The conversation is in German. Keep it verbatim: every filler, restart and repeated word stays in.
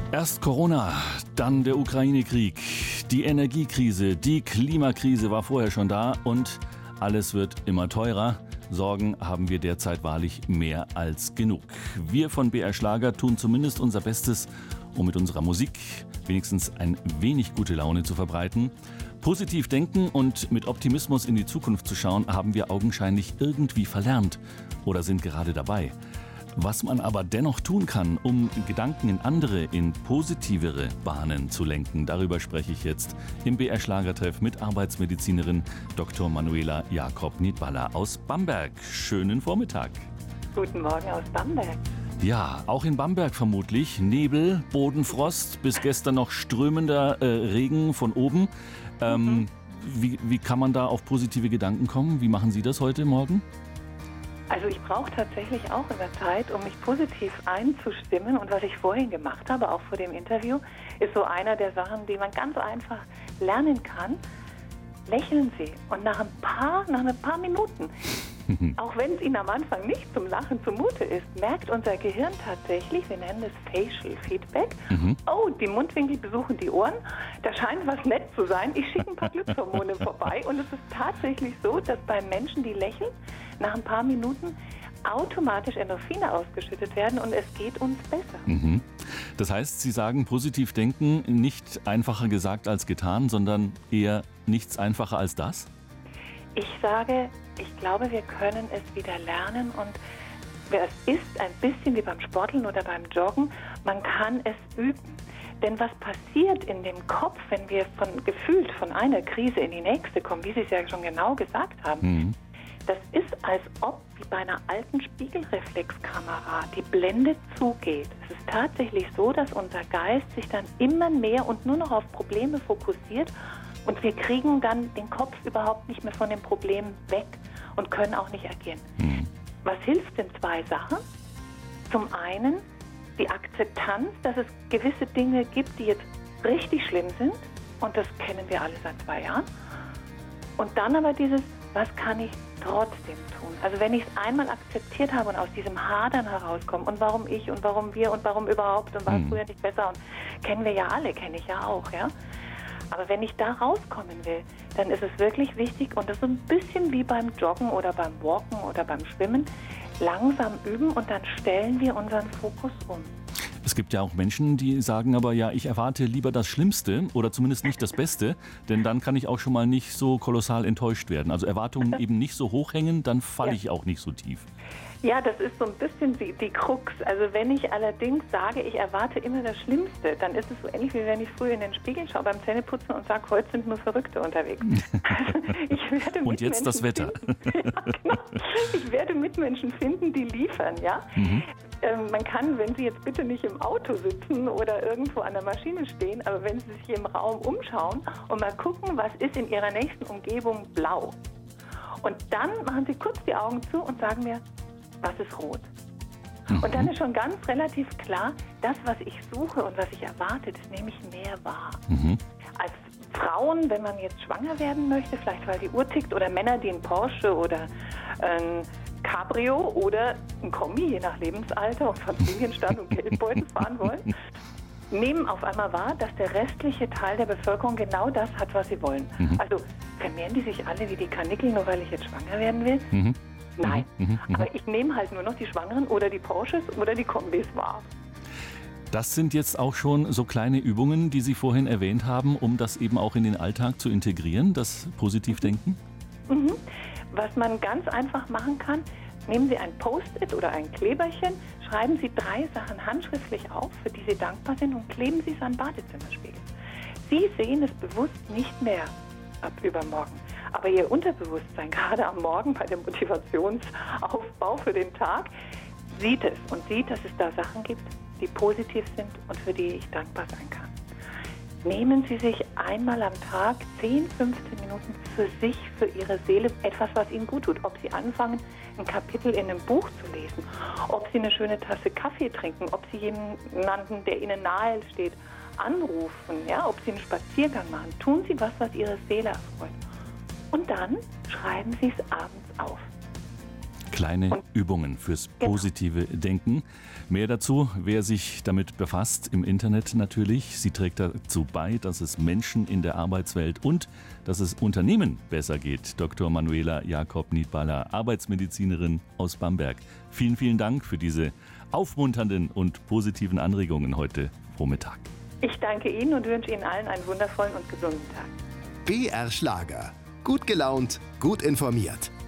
Erst Corona, dann der Ukraine-Krieg, die Energiekrise, die Klimakrise war vorher schon da und alles wird immer teurer. Sorgen haben wir derzeit wahrlich mehr als genug. Wir von B R Schlager tun zumindest unser Bestes, um mit unserer Musik wenigstens ein wenig gute Laune zu verbreiten. Positiv denken und mit Optimismus in die Zukunft zu schauen, haben wir augenscheinlich irgendwie verlernt oder sind gerade dabei. Was man aber dennoch tun kann, um Gedanken in andere, in positivere Bahnen zu lenken, darüber spreche ich jetzt im B R Schlagertreff mit Arbeitsmedizinerin Doktor Manuela Jakob-Niedballer aus Bamberg. Schönen Vormittag. Guten Morgen aus Bamberg. Ja, auch in Bamberg vermutlich. Nebel, Bodenfrost, bis gestern noch strömender äh, Regen von oben. Ähm, mhm. wie, wie kann man da auf positive Gedanken kommen? Wie machen Sie das heute Morgen? Also ich brauche tatsächlich auch immer Zeit, um mich positiv einzustimmen. Und was ich vorhin gemacht habe, auch vor dem Interview, ist so einer der Sachen, die man ganz einfach lernen kann. Lächeln Sie. Und nach ein paar, nach ein paar Minuten, auch wenn es Ihnen am Anfang nicht zum Lachen zumute ist, merkt unser Gehirn tatsächlich, wir nennen es Facial Feedback, mhm. oh, die Mundwinkel besuchen die Ohren, da scheint was nett zu sein, ich schicke ein paar Glückshormone vorbei. Und es ist tatsächlich so, dass bei Menschen, die lächeln, nach ein paar Minuten automatisch Endorphine ausgeschüttet werden und es geht uns besser. Mhm. Das heißt, Sie sagen, positiv denken, nicht einfacher gesagt als getan, sondern eher nichts einfacher als das? Ich sage, ich glaube, wir können es wieder lernen und es ist ein bisschen wie beim Sporteln oder beim Joggen, man kann es üben. Denn was passiert in dem Kopf, wenn wir von gefühlt von einer Krise in die nächste kommen, wie Sie es ja schon genau gesagt haben, mhm. das ist, als ob wie bei einer alten Spiegelreflexkamera die Blende zugeht. Es ist tatsächlich so, dass unser Geist sich dann immer mehr und nur noch auf Probleme fokussiert und wir kriegen dann den Kopf überhaupt nicht mehr von dem Problem weg und können auch nicht agieren. Mhm. Was hilft denn? Zwei Sachen. Zum einen die Akzeptanz, dass es gewisse Dinge gibt, die jetzt richtig schlimm sind und das kennen wir alle seit zwei Jahren. Und dann aber dieses, was kann ich trotzdem tun? Also wenn ich es einmal akzeptiert habe und aus diesem Hadern herauskomme und warum ich und warum wir und warum überhaupt und war es mhm. früher nicht besser und kennen wir ja alle, kenne ich ja auch, ja. Aber wenn ich da rauskommen will, dann ist es wirklich wichtig und das ist ein bisschen wie beim Joggen oder beim Walken oder beim Schwimmen, langsam üben und dann stellen wir unseren Fokus um. Es gibt ja auch Menschen, die sagen aber, ja, ich erwarte lieber das Schlimmste oder zumindest nicht das Beste, denn dann kann ich auch schon mal nicht so kolossal enttäuscht werden. Also Erwartungen eben nicht so hoch hängen, dann falle ja. ich auch nicht so tief. Ja, das ist so ein bisschen die, die Krux. Also wenn ich allerdings sage, ich erwarte immer das Schlimmste, dann ist es so ähnlich, wie wenn ich früher in den Spiegel schaue beim Zähneputzen und sage, heute sind nur Verrückte unterwegs. Also ich werde und jetzt das Wetter. Ja, genau. Ich werde Mitmenschen finden, die liefern, ja. Mhm. Ähm, man kann, wenn Sie jetzt bitte nicht im Auto sitzen oder irgendwo an der Maschine stehen, aber wenn Sie sich im Raum umschauen und mal gucken, was ist in Ihrer nächsten Umgebung blau. Und dann machen Sie kurz die Augen zu und sagen mir, was ist rot? Mhm. Und dann ist schon ganz relativ klar, das, was ich suche und was ich erwarte, das nehme ich mehr wahr. Mhm. Als Frauen, wenn man jetzt schwanger werden möchte, vielleicht weil die Uhr tickt, oder Männer, die einen Porsche oder ein Cabrio oder ein Kombi, je nach Lebensalter und Familienstand und Geldbeutel fahren wollen, nehmen auf einmal wahr, dass der restliche Teil der Bevölkerung genau das hat, was sie wollen. Mhm. Also vermehren die sich alle wie die Kanickel, nur weil ich jetzt schwanger werden will? Mhm. Nein, mhm, mh, aber ich nehme halt nur noch die Schwangeren oder die Porsches oder die Kombis wahr. Das sind jetzt auch schon so kleine Übungen, die Sie vorhin erwähnt haben, um das eben auch in den Alltag zu integrieren, das Positivdenken? Mhm. Was man ganz einfach machen kann, nehmen Sie ein Post-it oder ein Kleberchen, schreiben Sie drei Sachen handschriftlich auf, für die Sie dankbar sind und kleben Sie es an den Badezimmerspiegel. Sie sehen es bewusst nicht mehr ab übermorgen. Aber Ihr Unterbewusstsein, gerade am Morgen bei dem Motivationsaufbau für den Tag, sieht es und sieht, dass es da Sachen gibt, die positiv sind und für die ich dankbar sein kann. Nehmen Sie sich einmal am Tag zehn, fünfzehn Minuten für sich, für Ihre Seele, etwas, was Ihnen gut tut. Ob Sie anfangen, ein Kapitel in einem Buch zu lesen, ob Sie eine schöne Tasse Kaffee trinken, ob Sie jemanden, der Ihnen nahe steht, anrufen, ja, ob Sie einen Spaziergang machen. Tun Sie was, was Ihre Seele erfreut. Und dann schreiben Sie es abends auf. Kleine Und, Übungen fürs genau. positive Denken. Mehr dazu, wer sich damit befasst, im Internet natürlich. Sie trägt dazu bei, dass es Menschen in der Arbeitswelt und dass es Unternehmen besser geht. Doktor Manuela Jakob-Niedballer, Arbeitsmedizinerin aus Bamberg. Vielen, vielen Dank für diese aufmunternden und positiven Anregungen heute Vormittag. Ich danke Ihnen und wünsche Ihnen allen einen wundervollen und gesunden Tag. B R Schlager. Gut gelaunt, gut informiert.